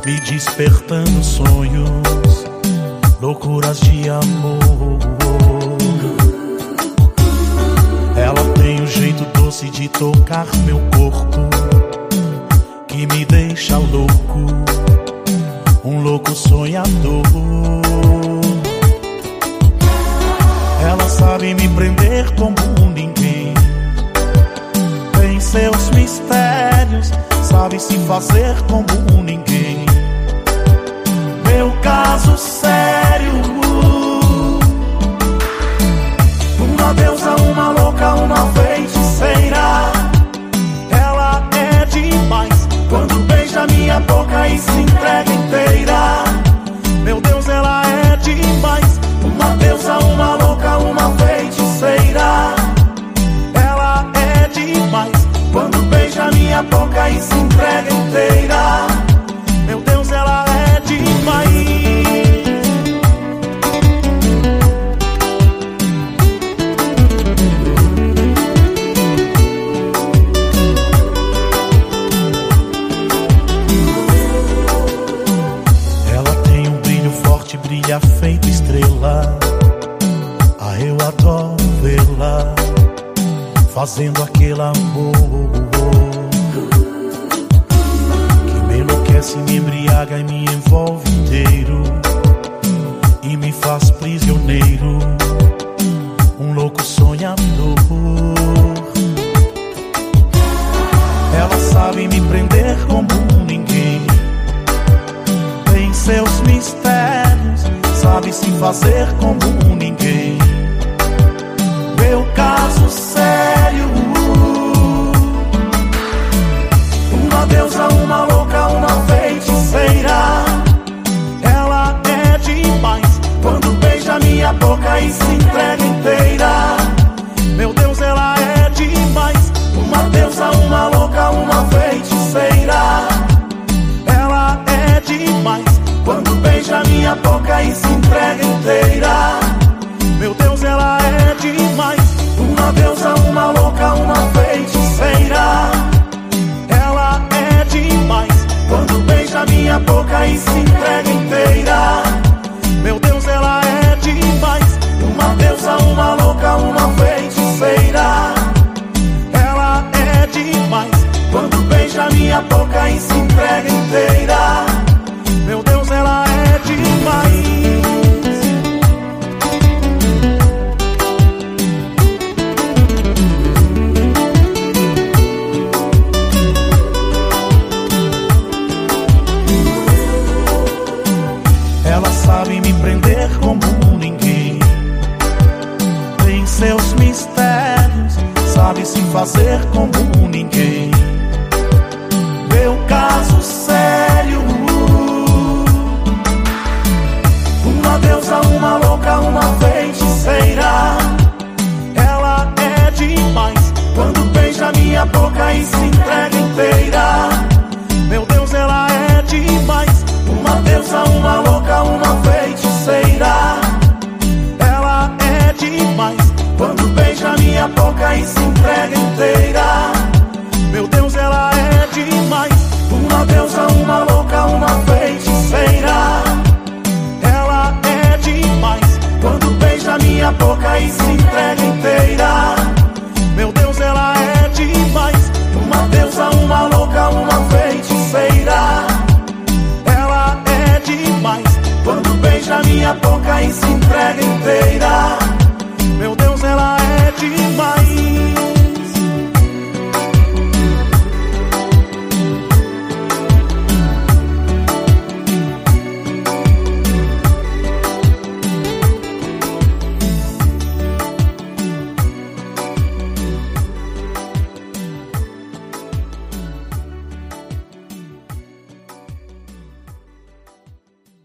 me despertando sonhos, loucuras de amor. Ela tem um jeito doce de tocar meu corpo, que me deixa louco, um louco sonhador. Ela sabe me prender como ninguém, tem seus mistérios, sabe se fazer como ninguém. Meu caso sério, uma deusa, uma louca, uma feiticeira. Ela é demais quando beija minha boca e se entrega inteira. Meu Deus, ela é demais, uma deusa, uma louca, uma feiticeira. Ela é demais quando beija minha boca e se entrega inteira. Meu Deus, ela é demais. Ela tem um brilho forte, brilha feito estrela. Ah, eu adoro vê-la fazendo aquele amor que me enlouquece, me embriaga e me envolve inteiro, e me faz prisioneiro, um louco sonhador. Ela sabe me prender como ninguém, tem seus mistérios, sabe se fazer como ninguém. Meu caso sério, uma deusa, uma louca, uma feiticeira. Ela é demais quando beija minha boca e se entrega inteira. Meu Deus, ela é demais, uma deusa, uma louca, uma feiticeira. Ela é demais quando beija minha boca e se entrega inteira. Meu Deus, ela é demais, uma deusa, uma louca, uma feiticeira. Ela é demais quando beija minha boca e se entrega inteira. Meu Deus, ela é demais, uma deusa, uma louca, uma feiticeira. Ela é demais quando beija minha boca e se entrega inteira. Meu Deus, ela é demais. Ela sabe me prender como ninguém, tem seus mistérios, sabe se fazer como ninguém. Meu caso sério, uma deusa, uma louca, uma feiticeira. Ela é demais quando beija minha boca e se entrega inteira.